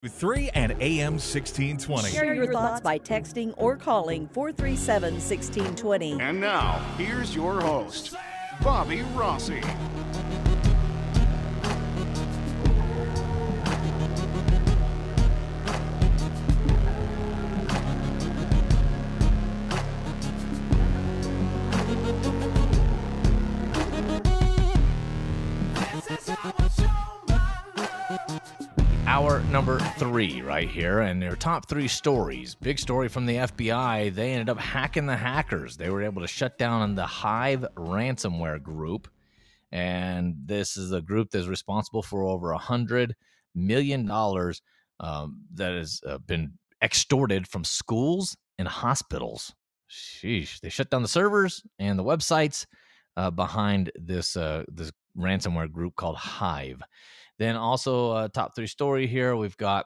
3 and AM 1620. Share your thoughts by texting or calling 437-1620. And now, here's your host, Bobby Rossi. Hour number 3 right here, and their top 3 stories. Big story from the FBI. They ended up hacking the hackers. They were able to shut down the Hive ransomware group, and this is a group that's responsible for over $100 million that has been extorted from schools and hospitals. Sheesh. They shut down the servers and the websites behind this ransomware group called Hive. Then also top 3 story here, we've got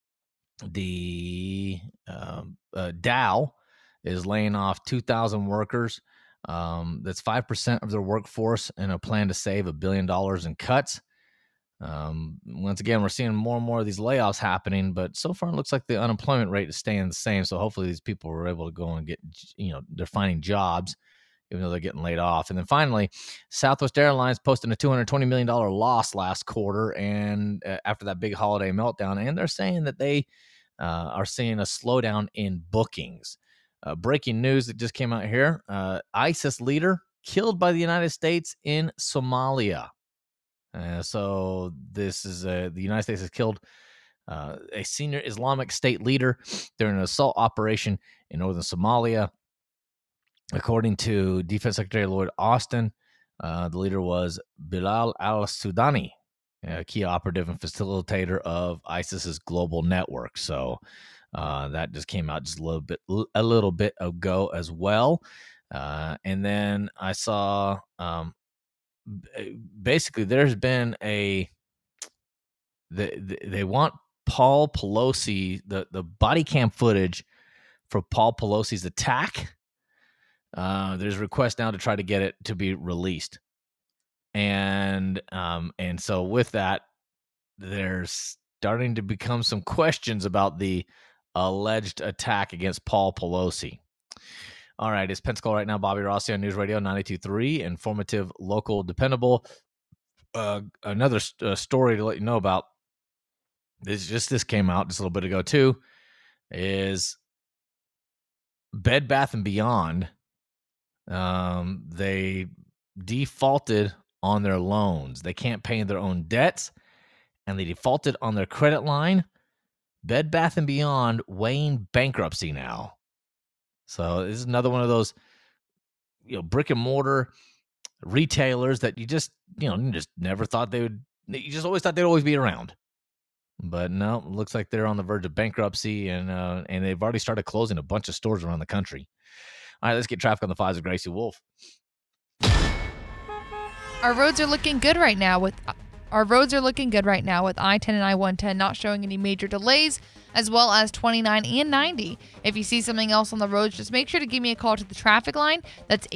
the Dow is laying off 2,000 workers. That's 5% of their workforce in a plan to save $1 billion in cuts. Once again, we're seeing more and more of these layoffs happening, but so far it looks like the unemployment rate is staying the same. So hopefully these people were able to go and get, they're finding jobs, even though they're getting laid off. And then finally, Southwest Airlines posted a $220 million loss last quarter, and after that big holiday meltdown, and they're saying that they are seeing a slowdown in bookings. Breaking news that just came out here, ISIS leader killed by the United States in Somalia. So this is the United States has killed a senior Islamic State leader during an assault operation in northern Somalia. According to Defense Secretary Lloyd Austin, the leader was Bilal al-Sudani, a key operative and facilitator of ISIS's global network. So that just came out just a little bit ago as well. And then I saw basically there's been they want Paul Pelosi, the body cam footage for Paul Pelosi's attack. There's a request now to try to get it to be released. And so with that, there's starting to become some questions about the alleged attack against Paul Pelosi. All right, it's Pensacola right now. Bobby Rossi on News Radio 92.3, informative, local, dependable. Another story to let you know about, this came out just a little bit ago too, is Bed Bath & Beyond. They defaulted on their loans. They can't pay their own debts, and they defaulted on their credit line. Bed Bath & Beyond weighing bankruptcy now. So this is another one of those, brick and mortar retailers that you just never thought they would. You just always thought they'd always be around. But no, it looks like they're on the verge of bankruptcy, and they've already started closing a bunch of stores around the country. All right, let's get traffic on the 5s with Gracie Wolf. Our roads are looking good right now with I-10 and I-110 not showing any major delays, as well as 29 and 90. If you see something else on the roads, just make sure to give me a call to the traffic line. That's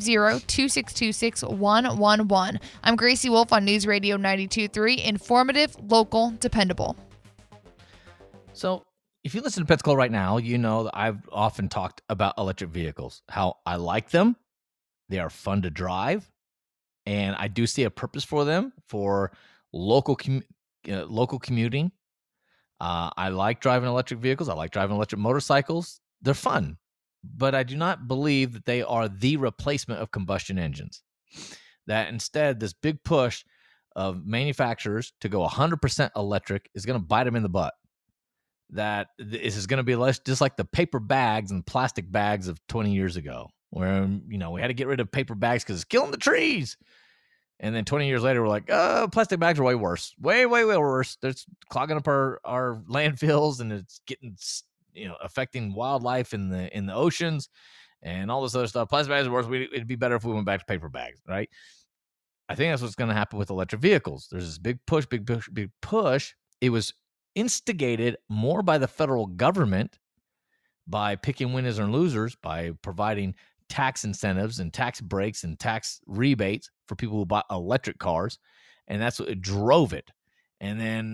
850-2626-111. I'm Gracie Wolf on News Radio 92.3, informative, local, dependable. So if you listen to Pensacola right now, you know that I've often talked about electric vehicles, how I like them. They are fun to drive, and I do see a purpose for them for local commuting. I like driving electric vehicles. I like driving electric motorcycles. They're fun, but I do not believe that they are the replacement of combustion engines. That instead, this big push of manufacturers to go 100% electric is going to bite them in the butt. That this is going to be less just like the paper bags and plastic bags of 20 years ago, where, we had to get rid of paper bags because it's killing the trees. And then 20 years later, we're like, plastic bags are way worse. Way, way, way worse. They're clogging up our landfills, and it's getting, affecting wildlife in the oceans and all this other stuff. Plastic bags are worse. It'd be better if we went back to paper bags, right? I think that's what's going to happen with electric vehicles. There's this big push. It was instigated more by the federal government by picking winners and losers, by providing tax incentives and tax breaks and tax rebates for people who buy electric cars. And that's what drove it. And then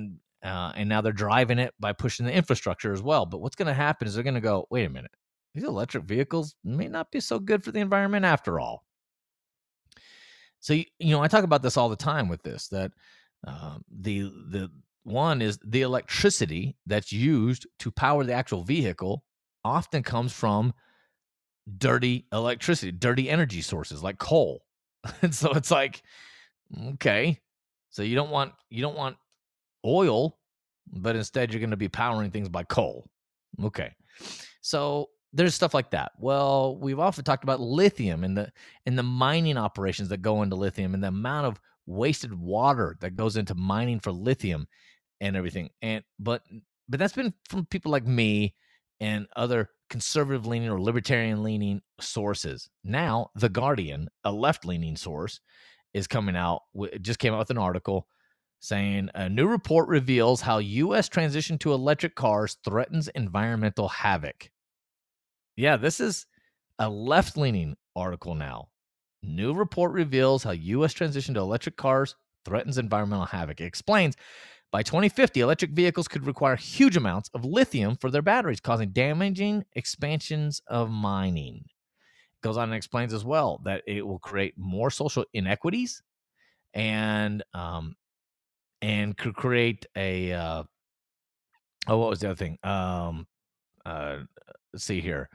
and now they're driving it by pushing the infrastructure as well. But what's going to happen is they're going to go, wait a minute, these electric vehicles may not be so good for the environment after all. So, I talk about this all the time with this, that the one is the electricity that's used to power the actual vehicle often comes from dirty electricity, dirty energy sources like coal. And so it's like, okay, so you don't want oil, but instead you're going to be powering things by coal. Okay. So there's stuff like that. Well, we've often talked about lithium and the mining operations that go into lithium and the amount of wasted water that goes into mining for lithium and everything. But that's been from people like me and other conservative leaning or libertarian leaning sources. Now, The Guardian, a left leaning source, is coming out. It just came out with an article saying a new report reveals how U.S. transition to electric cars threatens environmental havoc. Yeah, this is a left leaning article now. New report reveals how U.S. transition to electric cars threatens environmental havoc. It explains by 2050, electric vehicles could require huge amounts of lithium for their batteries, causing damaging expansions of mining. It goes on and explains as well that it will create more social inequities and could create a what was the other thing? Let's see here.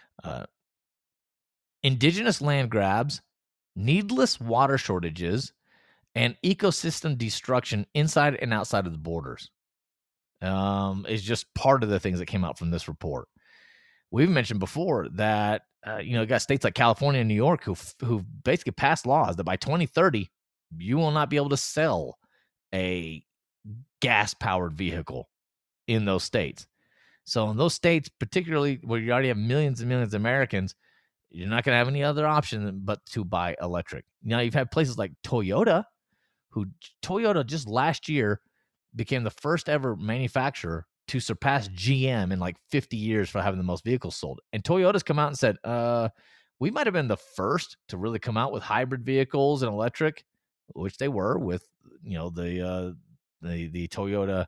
Indigenous land grabs, needless water shortages, and ecosystem destruction inside and outside of the borders is just part of the things that came out from this report. We've mentioned before that you got states like California and New York who basically passed laws that by 2030 you will not be able to sell a gas-powered vehicle in those states. So in those states, particularly where you already have millions and millions of Americans, you're not going to have any other option but to buy electric. Now, you've had places like Toyota just last year became the first ever manufacturer to surpass GM in like 50 years for having the most vehicles sold. And Toyota's come out and said, we might have been the first to really come out with hybrid vehicles and electric, which they were with, the Toyota.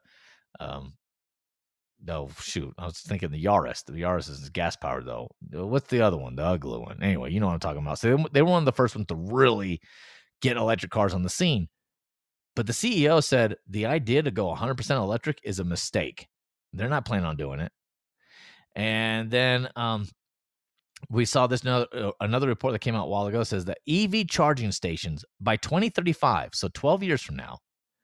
No, shoot. I was thinking the Yaris. The Yaris is gas powered though. What's the other one? The ugly one. Anyway, you know what I'm talking about. So they were one of the first ones to really get electric cars on the scene. But the CEO said the idea to go 100% electric is a mistake. They're not planning on doing it. And then we saw this another report that came out a while ago says that EV charging stations by 2035, so 12 years from now,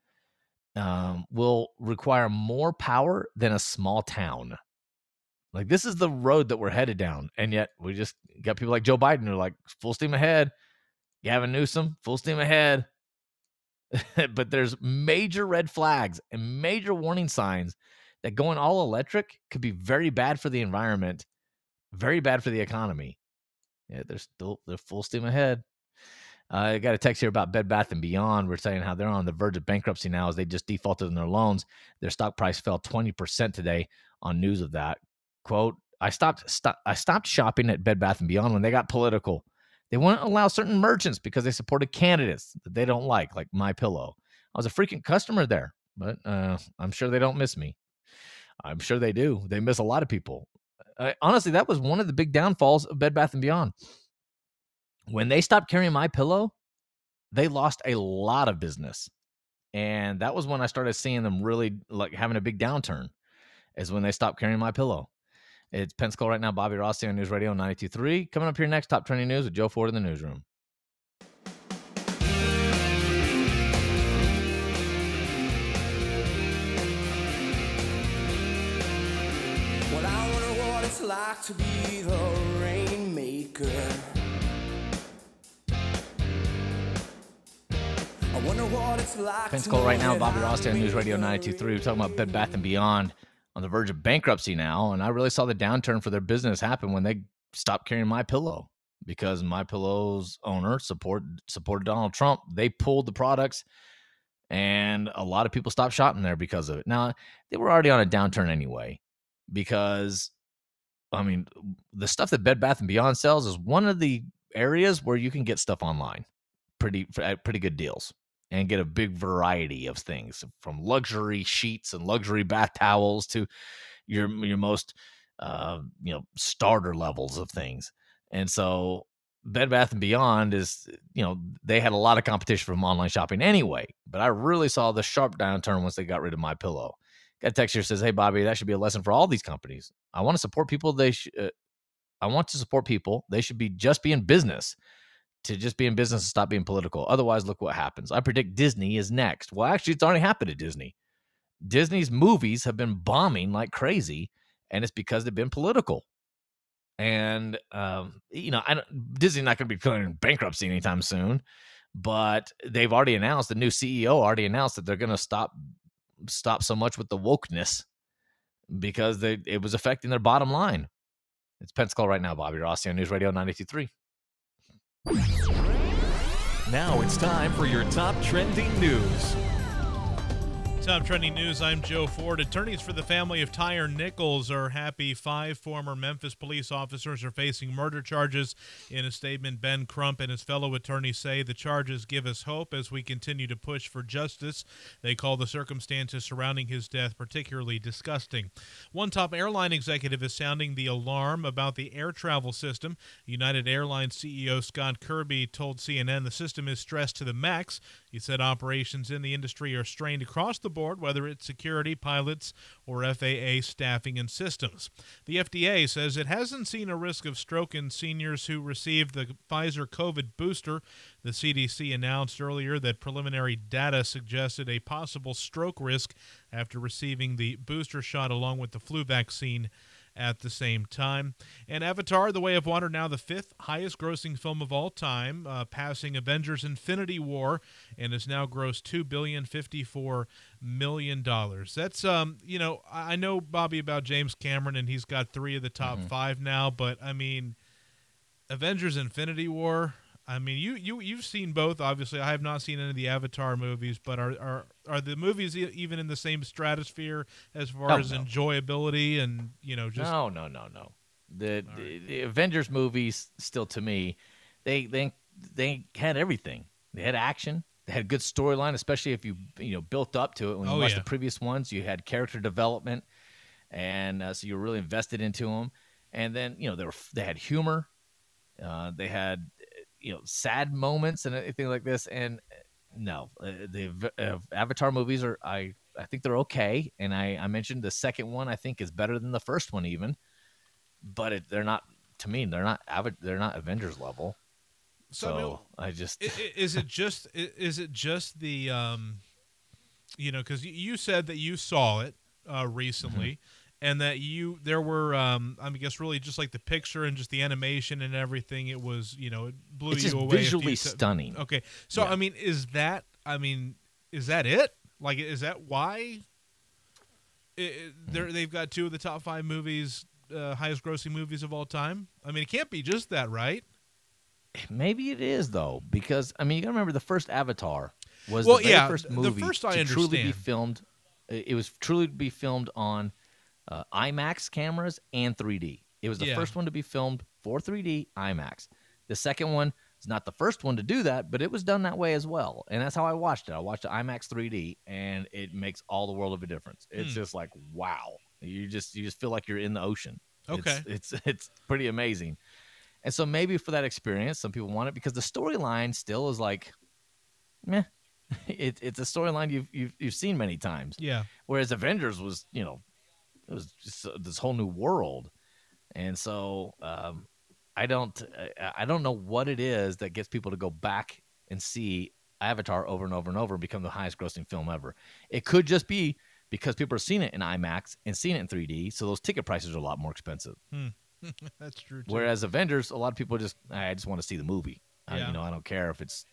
will require more power than a small town. Like, this is the road that we're headed down. And yet we just got people like Joe Biden who are like, full steam ahead. Gavin Newsom, full steam ahead. But there's major red flags and major warning signs that going all electric could be very bad for the environment, very bad for the economy. Yeah, they're full steam ahead. I got a text here about Bed Bath & Beyond. We're saying how they're on the verge of bankruptcy now as they just defaulted on their loans. Their stock price fell 20% today on news of that. Quote, I stopped shopping at Bed Bath & Beyond when they got political. They wouldn't allow certain merchants because they supported candidates that they don't like MyPillow. I was a frequent customer there, but I'm sure they don't miss me. I'm sure they do. They miss a lot of people. Honestly, that was one of the big downfalls of Bed Bath & Beyond. When they stopped carrying MyPillow, they lost a lot of business. And that was when I started seeing them really like having a big downturn, is when they stopped carrying MyPillow. It's Pensacola right now. Bobby Rossi on News Radio 92.3. Coming up here next, top trending news with Joe Ford in the newsroom. Well, I wonder what it's like to be the rainmaker. I wonder what it's like. Pensacola right now. Bobby Rossi on News Radio 92.3. We're talking about Bed Bath & Beyond on the verge of bankruptcy now, and I really saw the downturn for their business happen when they stopped carrying MyPillow, because MyPillow's owner supported Donald Trump. They pulled the products, and a lot of people stopped shopping there because of it. Now, they were already on a downturn anyway, because, I mean, the stuff that Bed Bath & Beyond sells is one of the areas where you can get stuff online at pretty good deals. and get a big variety of things, from luxury sheets and luxury bath towels to your most starter levels of things. And so Bed Bath & Beyond is, they had a lot of competition from online shopping anyway, but I really saw the sharp downturn once they got rid of MyPillow. Got a text here says, "Hey Bobby, that should be a lesson for all these companies. I want to support people. I want to support people. They should be just be in business. To just be in business and stop being political. Otherwise, look what happens. I predict Disney is next." Well, actually, it's already happened to Disney. Disney's movies have been bombing like crazy, and it's because they've been political. And Disney's not going to be declaring bankruptcy anytime soon, but they've already announced, the new CEO already announced that they're going to stop so much with the wokeness because it was affecting their bottom line. It's Pensacola right now. Bobby Rossi on News Radio 92.3. Now it's time for your top trending news. Top trending news, I'm Joe Ford. Attorneys for the family of Tyre Nichols are happy 5 former Memphis police officers are facing murder charges. In a statement, Ben Crump and his fellow attorneys say the charges give us hope as we continue to push for justice. They call the circumstances surrounding his death particularly disgusting. One top airline executive is sounding the alarm about the air travel system. United Airlines CEO Scott Kirby told CNN the system is stressed to the max. He said operations in the industry are strained across the board, whether it's security, pilots, or FAA staffing and systems. The FDA says it hasn't seen a risk of stroke in seniors who received the Pfizer COVID booster. The CDC announced earlier that preliminary data suggested a possible stroke risk after receiving the booster shot along with the flu vaccine at the same time. And Avatar: The Way of Water, now the 5th highest grossing film of all time, passing Avengers: Infinity War, and has now grossed $2.054 billion. That's, I know, Bobby, about James Cameron, and he's got 3 of the top 5 now, but I mean, Avengers: Infinity War, I mean, you've seen both. Obviously, I have not seen any of the Avatar movies, but are the movies even in the same stratosphere as far as enjoyability and just no. The Avengers movies still, to me, they had everything. They had action. They had a good storyline, especially if you built up to it. When you watched the previous ones, you had character development, and so you were really invested into them. And then they had humor. They had sad moments and anything like this. And no, the Avatar movies I think they're okay. And I mentioned the second one I think is better than the first one even, but they're not, to me, they're not Avengers level. So I just is it just the because you said that you saw it recently. And that there were, I guess, really just like the picture and just the animation and everything. It was, it blew it's you just away. Visually stunning. Okay, so I mean, is that it? Like, is that why they've got 2 of the top 5 movies, highest grossing movies of all time? I mean, it can't be just that, right? Maybe it is though, because I mean, you got to remember the first Avatar was the very first movie to truly be filmed. It was truly to be filmed on IMAX cameras and 3D. It was the first one to be filmed for 3D IMAX. The second one is not the first one to do that, but it was done that way as well. And that's how I watched it. I watched it IMAX 3D, and it makes all the world of a difference. It's just like, wow. You just feel like you're in the ocean. Okay. It's pretty amazing. And so maybe for that experience, some people want it because the storyline still is like, meh. It's a storyline you've seen many times. Yeah. Whereas Avengers was, it was just this whole new world. And so I don't know what it is that gets people to go back and see Avatar over and over and over and become the highest grossing film ever. It could just be because people are seeing it in IMAX and seeing it in 3D, so those ticket prices are a lot more expensive. That's true too. Whereas Avengers, a lot of people I just want to see the movie. I don't care if it's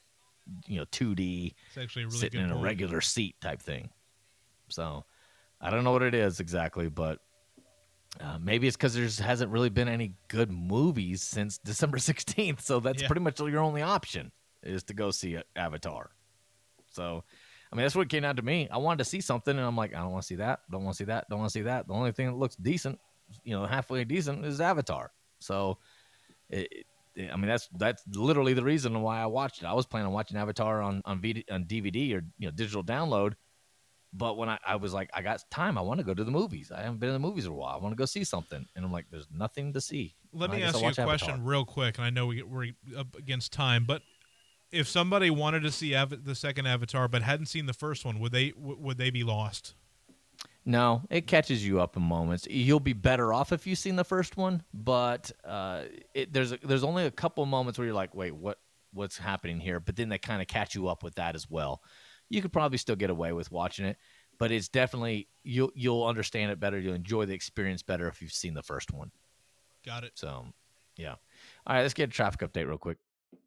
2D, it's actually a really sitting good in a movie. regular seat type thing. So I don't know what it is exactly, but maybe it's because there hasn't really been any good movies since December 16th. So that's pretty much your only option is to go see Avatar. So, I mean, that's what it came down to me. I wanted to see something, and I'm like, I don't want to see that. Don't want to see that. Don't want to see that. The only thing that looks decent, halfway decent, is Avatar. So I mean, that's literally the reason why I watched it. I was planning on watching Avatar on DVD or digital download, but when I was like, I got time, I want to go to the movies. I haven't been in the movies in a while. I want to go see something, and I'm like, there's nothing to see. Let me ask you a question real quick, and I know we're up against time, but if somebody wanted to see the second Avatar but hadn't seen the first one, would they be lost? No, it catches you up in moments. You'll be better off if you've seen the first one, but there's only a couple moments where you're like, wait, what's happening here? But then they kind of catch you up with that as well. You could probably still get away with watching it, but it's definitely you'll understand it better. You'll enjoy the experience better if you've seen the first one. Got it. So, yeah. All right, let's get a traffic update real quick.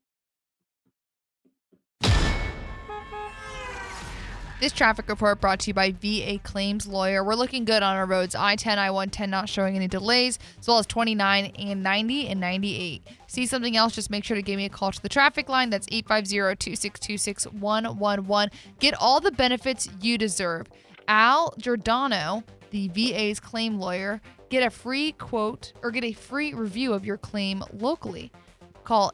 This traffic report brought to you by VA Claims Lawyer. We're looking good on our roads. I-10, I-110 not showing any delays, as well as 29 and 90 and 98. See something else, just make sure to give me a call to the traffic line. That's 850-262-6111. Get all the benefits you deserve. Al Giordano, the VA's claim lawyer, get a free quote or get a free review of your claim locally. Call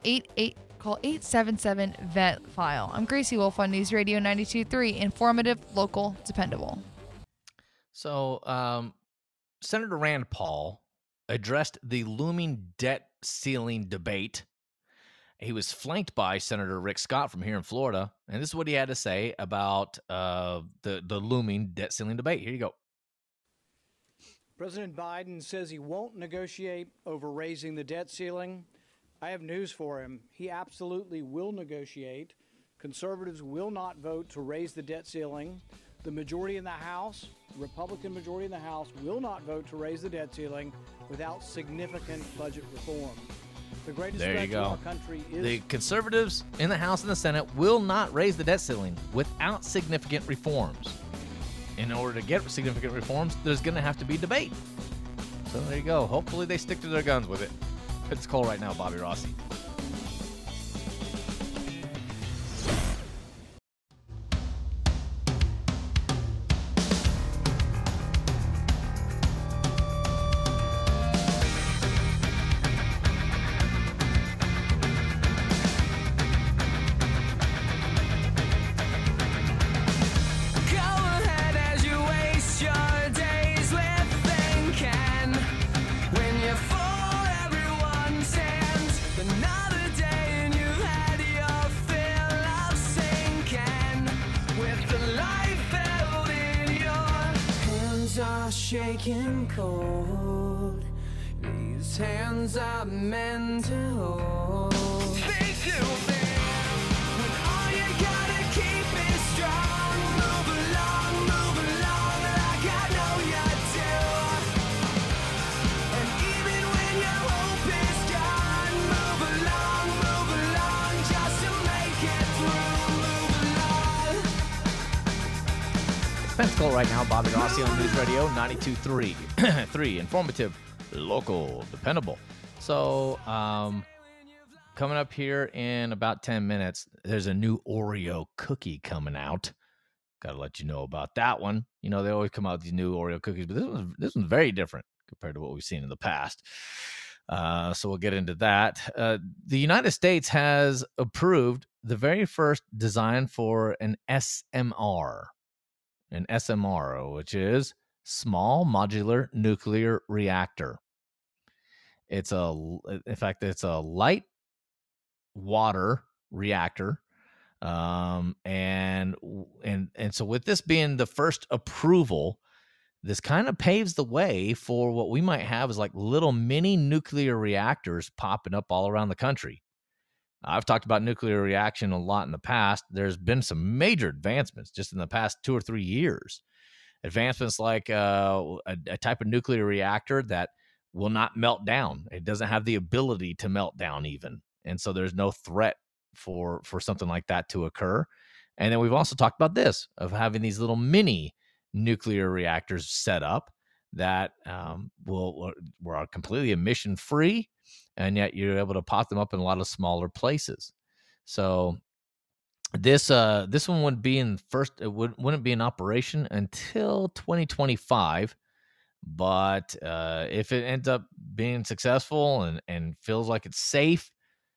877-VET-FILE. I'm Gracie Wolf on News Radio 92.3. Informative, local, dependable. So, Senator Rand Paul addressed the looming debt ceiling debate. He was flanked by Senator Rick Scott from here in Florida, and this is what he had to say about the looming debt ceiling debate. Here you go. President Biden says he won't negotiate over raising the debt ceiling. I have news for him. He absolutely will negotiate. Conservatives will not vote to raise the debt ceiling. The majority in the House, Republican majority in the House, will not vote to raise the debt ceiling without significant budget reform. The greatest threat to our country is... The conservatives in the House and the Senate will not raise the debt ceiling without significant reforms. In order to get significant reforms, there's going to have to be debate. So there you go. Hopefully they stick to their guns with it. It's cold right now, Bobby Rossi. Shaking cold, these hands are meant to hold. They do when all you gotta keep is strong. Move along like I know you do. And even when your hope is gone, move along just to make it through. Move along. It's Pensacola right now, Bobby Rossi on News Radio 92.3. 3 informative, local, dependable. So, coming up here in about 10 minutes, there's a new Oreo cookie coming out. Got to let you know about that one. You know, they always come out with these new Oreo cookies, but this one's very different compared to what we've seen in the past. So we'll get into that. The United States has approved the very first design for an SMR. An SMR, which is Small Modular Nuclear Reactor. It's a light water reactor, and so with this being the first approval, this kind of paves the way for what we might have as like little mini nuclear reactors popping up all around the country. I've talked about nuclear reaction a lot in the past. There's been some major advancements just in the past 2 or 3 years. Advancements like a type of nuclear reactor that will not melt down. It doesn't have the ability to melt down even. And so there's no threat for something like that to occur. And then we've also talked about this, of having these little mini nuclear reactors set up that were completely emission free, and yet you're able to pop them up in a lot of smaller places. So this one would be wouldn't be in operation until 2025. But if it ends up being successful and feels like it's safe,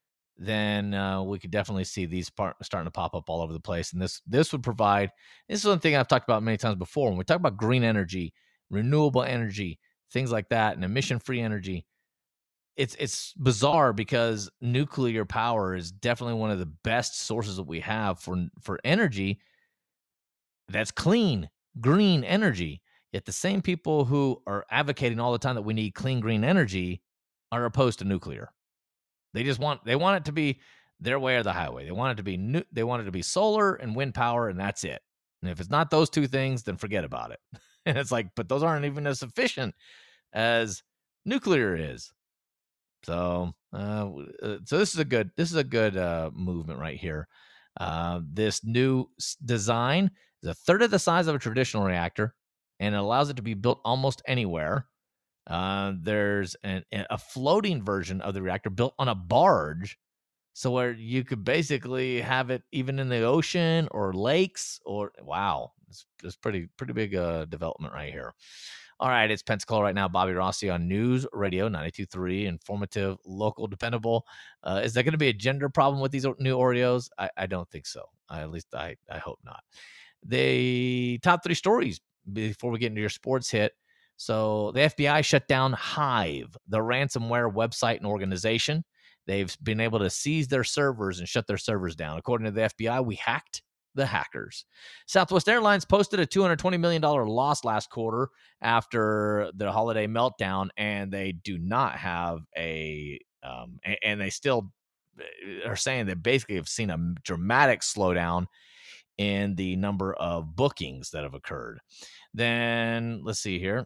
then we could definitely see these starting to pop up all over the place. And this would provide, this is one thing I've talked about many times before. When we talk about green energy, renewable energy, things like that, and emission-free energy, it's bizarre because nuclear power is definitely one of the best sources that we have for energy that's clean, green energy. Yet the same people who are advocating all the time that we need clean, green energy are opposed to nuclear. They want it to be their way or the highway. They want it to be solar and wind power, and that's it. And if it's not those two things, then forget about it. And it's like, but those aren't even as efficient as nuclear is. So this is a good movement right here. This new design is a third of the size of a traditional reactor, and it allows it to be built almost anywhere. There's a floating version of the reactor built on a barge, so where you could basically have it even in the ocean or lakes. Or wow, it's pretty big development right here. All right, it's Pensacola right now. Bobby Rossi on News Radio 92.3, informative, local, dependable. Is there going to be a gender problem with these new Oreos? I don't think so. At least I hope not. The top 3 stories before we get into your sports hit. So the FBI shut down Hive, the ransomware website and organization. They've been able to seize their servers and shut their servers down. According to the FBI, we hacked the hackers. Southwest Airlines posted a $220 million loss last quarter after the holiday meltdown, and they do not have and they still are saying they basically have seen a dramatic slowdown in the number of bookings that have occurred. Then let's see here.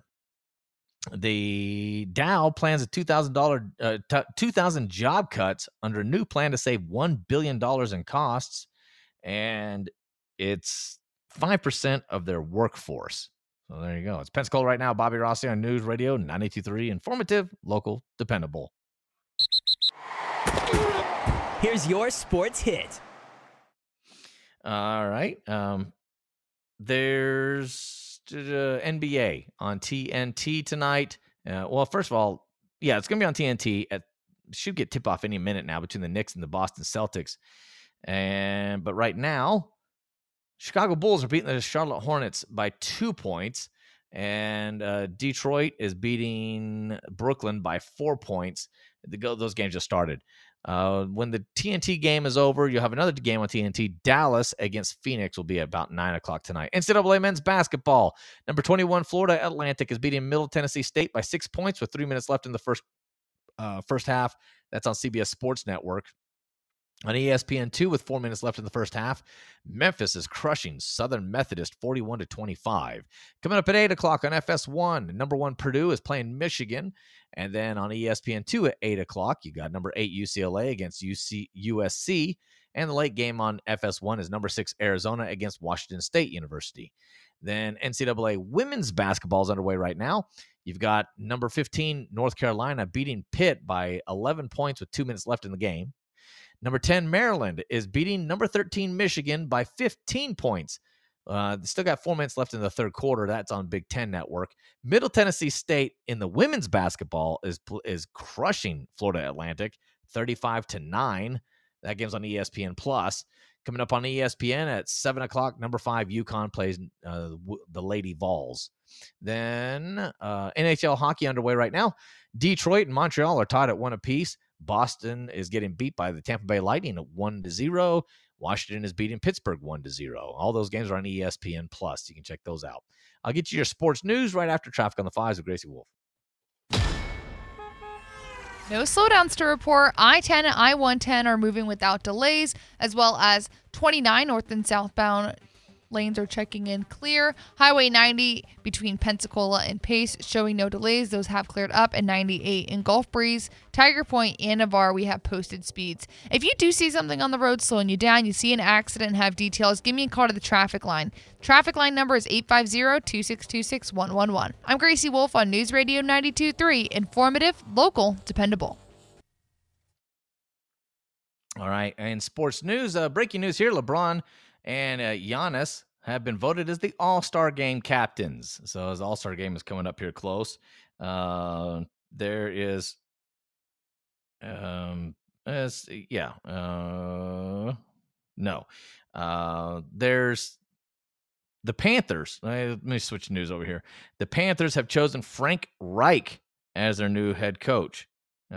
The Dow plans a $2,000 job cuts under a new plan to save $1 billion in costs, and it's 5% of their workforce. So there you go. It's Pensacola right now. Bobby Rossi on News Radio 92.3, informative, local, dependable. Here's your sports hit. All right. There's NBA on TNT tonight. Well, first of all, yeah, it's going to be on TNT. Should get tip-off any minute now between the Knicks and the Boston Celtics. But right now, Chicago Bulls are beating the Charlotte Hornets by 2 points, and Detroit is beating Brooklyn by 4 points. Those games just started. When the TNT game is over, you'll have another game on TNT. Dallas against Phoenix will be about 9 o'clock tonight. NCAA men's basketball. Number 21, Florida Atlantic is beating Middle Tennessee State by 6 points with 3 minutes left in the first half. That's on CBS Sports Network. On ESPN2 with 4 minutes left in the first half, Memphis is crushing Southern Methodist 41-25. Coming up at 8 o'clock on FS1, number 1 Purdue is playing Michigan. And then on ESPN2 at 8 o'clock, you got number 8 UCLA against USC. And the late game on FS1 is number 6 Arizona against Washington State University. Then NCAA women's basketball is underway right now. You've got number 15 North Carolina beating Pitt by 11 points with 2 minutes left in the game. Number 10, Maryland is beating number 13, Michigan by 15 points. They still got 4 minutes left in the third quarter. That's on Big Ten Network. Middle Tennessee State in the women's basketball is crushing Florida Atlantic 35-9. That game's on ESPN+. Coming up on ESPN at 7 o'clock, number 5, UConn plays the Lady Vols. Then NHL hockey underway right now. Detroit and Montreal are tied at 1 apiece. Boston is getting beat by the Tampa Bay Lightning at 1-0. Washington is beating Pittsburgh 1-0. All those games are on ESPN+. You can check those out. I'll get you your sports news right after Traffic on the Fives with Gracie Wolf. No slowdowns to report. I-10 and I-110 are moving without delays, as well as 29 north and southbound lanes are checking in clear. Highway 90 between Pensacola and Pace showing no delays. Those have cleared up. And 98 in Gulf Breeze, Tiger Point, and Navarre, we have posted speeds. If you do see something on the road slowing you down, you see an accident and have details, give me a call to the traffic line. Traffic line number is 850-262-6111. I'm Gracie Wolf on News Radio 92.3. Informative, local, dependable. All right. And sports news, breaking news here. LeBron and Giannis have been voted as the All-Star Game captains. So as the All-Star Game is coming up here close, there is Yeah. No. There's the Panthers. Let me switch news over here. The Panthers have chosen Frank Reich as their new head coach.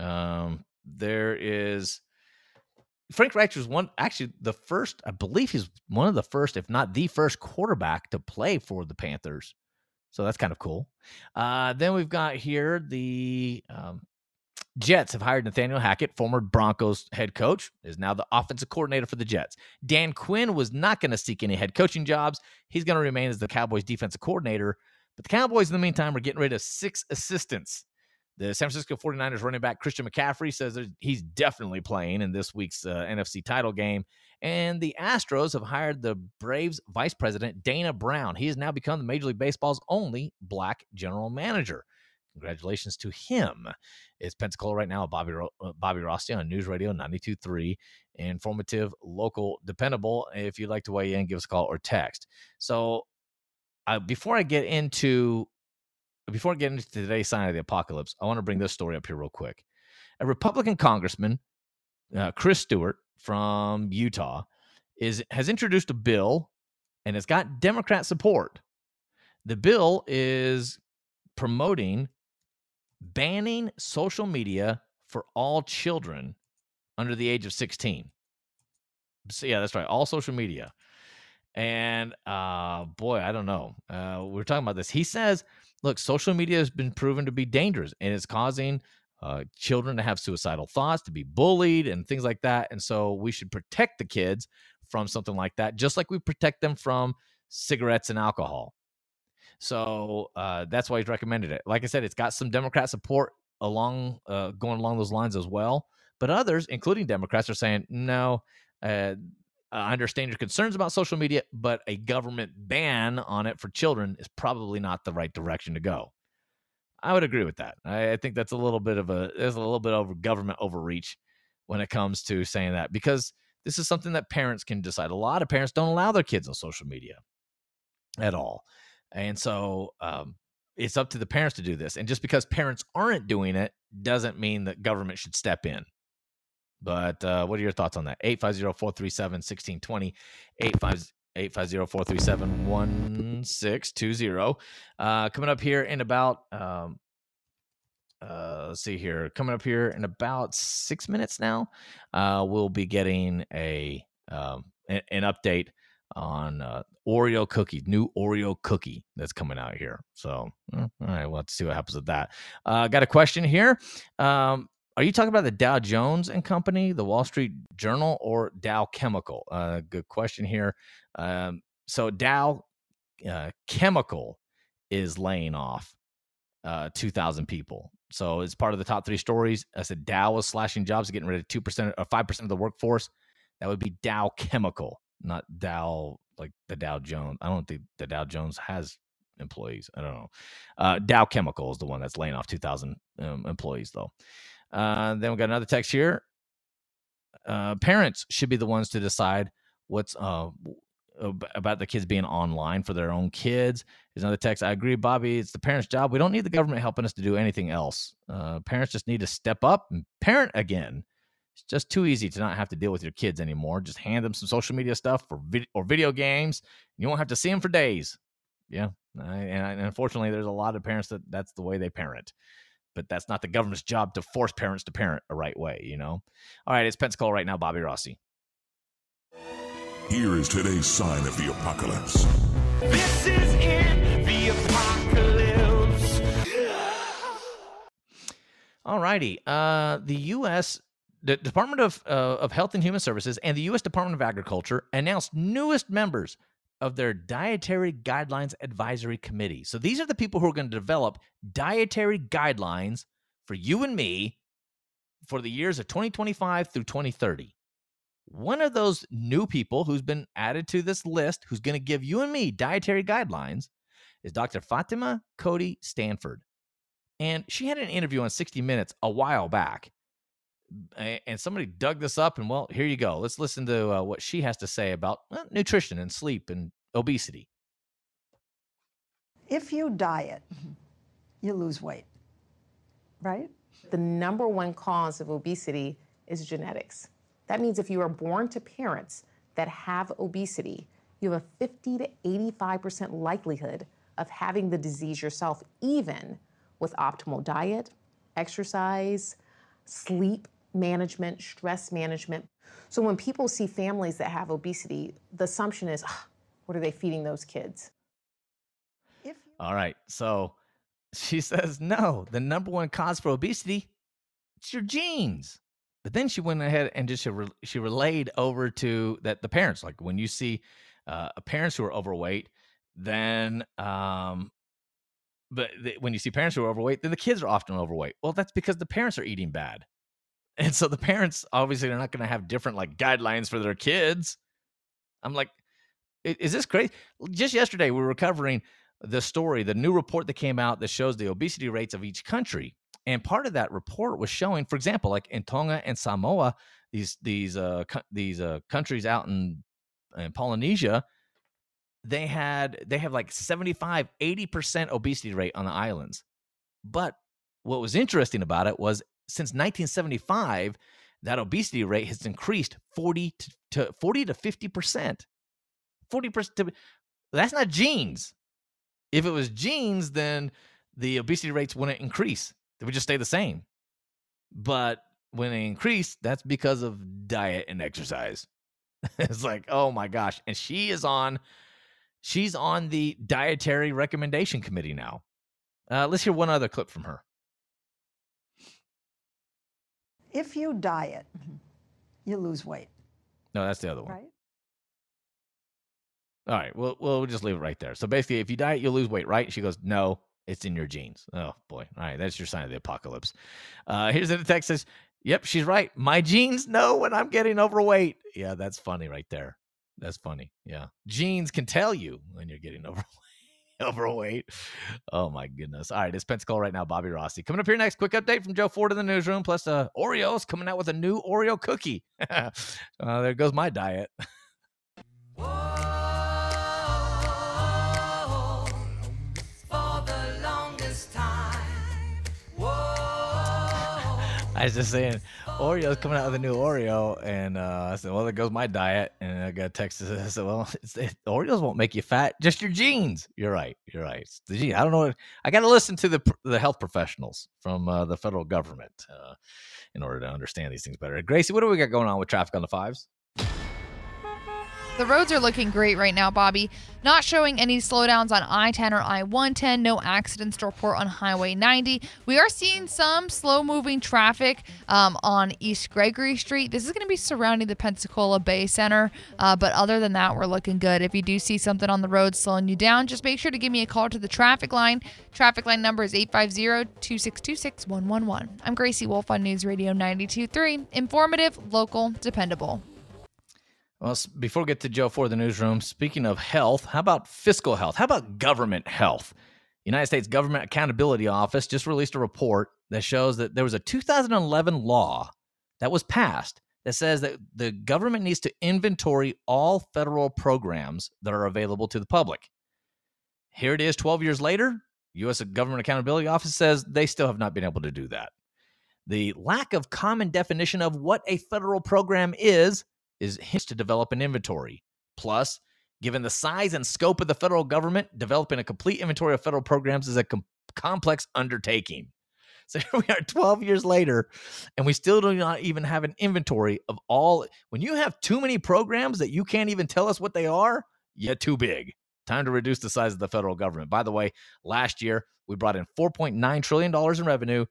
There is Frank Reich was the first, I believe he's one of the first, if not the first quarterback to play for the Panthers. So that's kind of cool. Then we've got here the Jets have hired Nathaniel Hackett, former Broncos head coach, is now the offensive coordinator for the Jets. Dan Quinn was not going to seek any head coaching jobs. He's going to remain as the Cowboys defensive coordinator. But the Cowboys, in the meantime, are getting rid of 6 assistants. The San Francisco 49ers running back Christian McCaffrey says he's definitely playing in this week's NFC title game. And the Astros have hired the Braves vice president, Dana Brown. He has now become the Major League Baseball's only black general manager. Congratulations to him. It's Pensacola right now. Bobby Rossi on News Radio 92.3. Informative, local, dependable. If you'd like to weigh in, give us a call or text. So before I get into today's sign of the apocalypse, I want to bring this story up here real quick. A Republican congressman, Chris Stewart from Utah, has introduced a bill, and it's got Democrat support. The bill is promoting banning social media for all children under the age of 16. So yeah, that's right, all social media. And boy, I don't know. We're talking about this. He says, look, social media has been proven to be dangerous, and it's causing children to have suicidal thoughts, to be bullied, and things like that. And so we should protect the kids from something like that, just like we protect them from cigarettes and alcohol. So that's why he's recommended it. Like I said, it's got some Democrat support going along those lines as well. But others, including Democrats, are saying, no, I understand your concerns about social media, but a government ban on it for children is probably not the right direction to go. I would agree with that. I think that's a little bit of government overreach when it comes to saying that, because this is something that parents can decide. A lot of parents don't allow their kids on social media at all. And so it's up to the parents to do this. And just because parents aren't doing it doesn't mean that government should step in. But what are your thoughts on that? 850-437-1620, 850-437-1620. Coming up here in about, let's see here. Coming up here in about 6 minutes now, we'll be getting an update on Oreo cookies, new Oreo cookie that's coming out here. So, all right, we'll have to see what happens with that. Got a question here. Are you talking about the Dow Jones and Company, the Wall Street Journal, or Dow Chemical? Good question here. So Dow Chemical is laying off 2,000 people. So it's part of the top 3 stories. I said Dow was slashing jobs, getting rid of 2% or 5% of the workforce. That would be Dow Chemical, not Dow, like the Dow Jones. I don't think the Dow Jones has employees. I don't know. Dow Chemical is the one that's laying off 2,000 employees, though. Then we got another text here. Parents should be the ones to decide what's about the kids being online for their own kids. There's another text. I agree, Bobby. It's the parents' job. We don't need the government helping us to do anything else. Parents just need to step up and parent again. It's just too easy to not have to deal with your kids anymore. Just hand them some social media stuff or video games. You won't have to see them for days. Yeah. And unfortunately, there's a lot of parents that's the way they parent. But that's not the government's job to force parents to parent a right way, you know? All right, it's Pensacola right now, Bobby Rossi. Here is today's sign of the apocalypse. This is it, the apocalypse. All righty. The U.S. The Department of Health and Human Services and the U.S. Department of Agriculture announced newest members of their Dietary Guidelines Advisory Committee. So these are the people who are going to develop dietary guidelines for you and me for the years of 2025 through 2030. One of those new people who's been added to this list, who's going to give you and me dietary guidelines, is Dr. Fatima Cody Stanford. And she had an interview on 60 Minutes a while back. And somebody dug this up, and well, here you go. Let's listen to what she has to say about nutrition and sleep and obesity. If you diet, you lose weight, right? The number one cause of obesity is genetics. That means if you are born to parents that have obesity, you have a 50 to 85% likelihood of having the disease yourself, even with optimal diet, exercise, sleep management, stress management. So when people see families that have obesity, the assumption is, what are they feeding those kids? All right. So she says, no, the number one cause for obesity, it's your genes. But then she went ahead and just she relayed over to that the parents, like when you see parents who are overweight, then when you see parents who are overweight, then the kids are often overweight. Well, that's because the parents are eating bad. And so the parents, obviously, they're not going to have different like guidelines for their kids. I'm like, is this crazy? Just yesterday, we were covering the story, the new report that came out that shows the obesity rates of each country. And part of that report was showing, for example, like in Tonga and Samoa, these countries out in Polynesia, they have like 75, 80% obesity rate on the islands. But what was interesting about it was since 1975, that obesity rate has increased 40 to 50%. 40%. That's not genes. If it was genes, then the obesity rates wouldn't increase. They would just stay the same. But when they increase, that's because of diet and exercise. It's like, oh my gosh. And she's on the dietary recommendation committee now. Let's hear one other clip from her. If you diet, you lose weight. No, that's the other one. Right? All right, we'll just leave it right there. So basically, if you diet, you'll lose weight, right? She goes, no, it's in your genes. Oh, boy. All right, that's your sign of the apocalypse. Here's the text says, yep, she's right. My genes know when I'm getting overweight. Yeah, that's funny right there. That's funny. Yeah. Genes can tell you when you're getting overweight. Oh, my goodness. All right, it's Pensacola right now, Bobby Rossi. Coming up here next, quick update from Joe Ford in the newsroom, plus Oreos coming out with a new Oreo cookie. There goes my diet. I was just saying, Oreo's coming out with a new Oreo, and I said, well, there goes my diet. And I got a text that said, I said, well, Oreos won't make you fat, just your genes. You're right. It's the gene. I don't know. I got to listen to the health professionals from the federal government in order to understand these things better. Gracie, what do we got going on with traffic on the fives? The roads are looking great right now, Bobby. Not showing any slowdowns on I-10 or I-110. No accidents to report on Highway 90. We are seeing some slow-moving traffic on East Gregory Street. This is going to be surrounding the Pensacola Bay Center. But other than that, we're looking good. If you do see something on the road slowing you down, just make sure to give me a call to the traffic line. Traffic line number is 850-262-6111. I'm Gracie Wolf on News Radio 92.3. Informative, local, dependable. Well, before we get to Joe Ford, the newsroom, speaking of health, how about fiscal health? How about government health? United States Government Accountability Office just released a report that shows that there was a 2011 law that was passed that says that the government needs to inventory all federal programs that are available to the public. Here it is 12 years later. U.S. Government Accountability Office says they still have not been able to do that. The lack of common definition of what a federal program is hints to develop an inventory. Plus, given the size and scope of the federal government, developing a complete inventory of federal programs is a complex undertaking. So here we are 12 years later, and we still do not even have an inventory of all. When you have too many programs that you can't even tell us what they are, you're too big. Time to reduce the size of the federal government. By the way, last year, we brought in $4.9 trillion in revenue,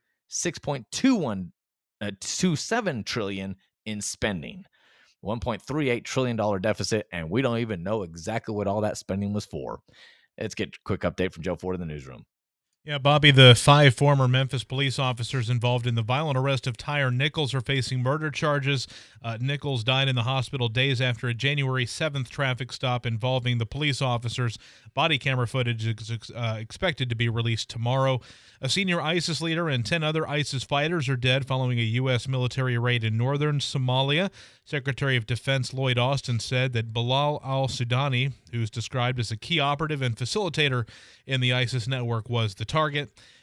$6.27 trillion in spending. $1.38 trillion deficit, and we don't even know exactly what all that spending was for. Let's get a quick update from Joe Ford in the newsroom. Yeah, Bobby, the 5 former Memphis police officers involved in the violent arrest of Tyre Nichols are facing murder charges. Nichols died in the hospital days after a January 7th traffic stop involving the police officers. Body camera footage is expected to be released tomorrow. A senior ISIS leader and 10 other ISIS fighters are dead following a U.S. military raid in northern Somalia. Secretary of Defense Lloyd Austin said that Bilal al-Sudani, who's described as a key operative and facilitator in the ISIS network, was the target.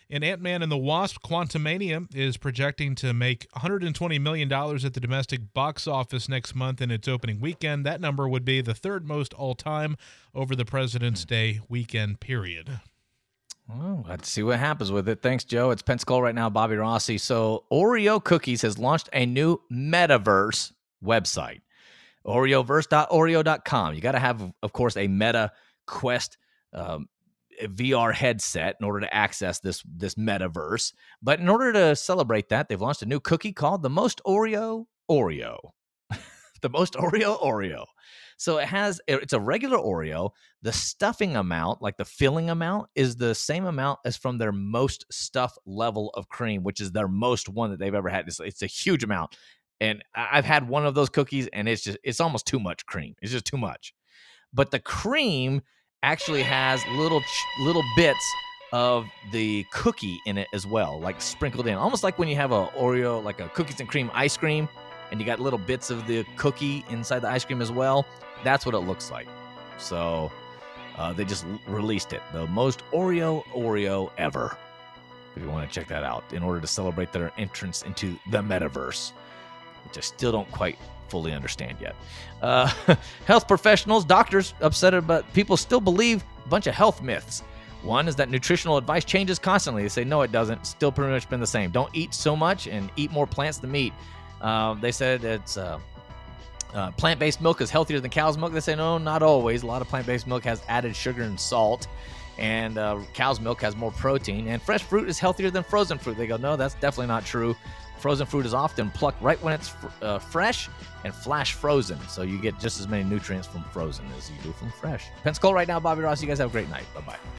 And Ant-Man and the Wasp: Quantumania is projecting to make $120 million at the domestic box office next month in its opening weekend. That number would be the third most all-time over the President's Day weekend period. Well, let's see what happens with it. Thanks, Joe. It's Pensacola right now, Bobby Rossi. So Oreo Cookies has launched a new metaverse website, Oreoverse.oreo.com. You got to have, of course, a Meta Quest VR headset in order to access this metaverse. But in order to celebrate that, they've launched a new cookie called the Most Oreo Oreo. The Most Oreo Oreo. So it's a regular Oreo. The stuffing amount, like the filling amount, is the same amount as from their most stuff level of cream, which is their most one that they've ever had. It's a huge amount. And I've had one of those cookies, and it's almost too much cream. It's just too much. But the cream actually has little bits of the cookie in it as well, like sprinkled in, almost like when you have a Oreo, like a cookies and cream ice cream, and you got little bits of the cookie inside the ice cream as well. That's what it looks like. So they just released it, the Most Oreo ever, if you want to check that out, in order to celebrate their entrance into the metaverse, which I still don't quite fully understand yet. Health professionals, doctors, upset about people still believe a bunch of health myths. One is that nutritional advice changes constantly. They say, no, it doesn't. It's still pretty much been the same. Don't eat so much and eat more plants than meat. They said it's plant-based milk is healthier than cow's milk. They say, no, not always. A lot of plant-based milk has added sugar and salt, and cow's milk has more protein. And fresh fruit is healthier than frozen fruit. They go, no, that's definitely not true. Frozen fruit is often plucked right when it's fresh and flash frozen. So you get just as many nutrients from frozen as you do from fresh. Pensacola right now, Bobby Ross. You guys have a great night. Bye-bye.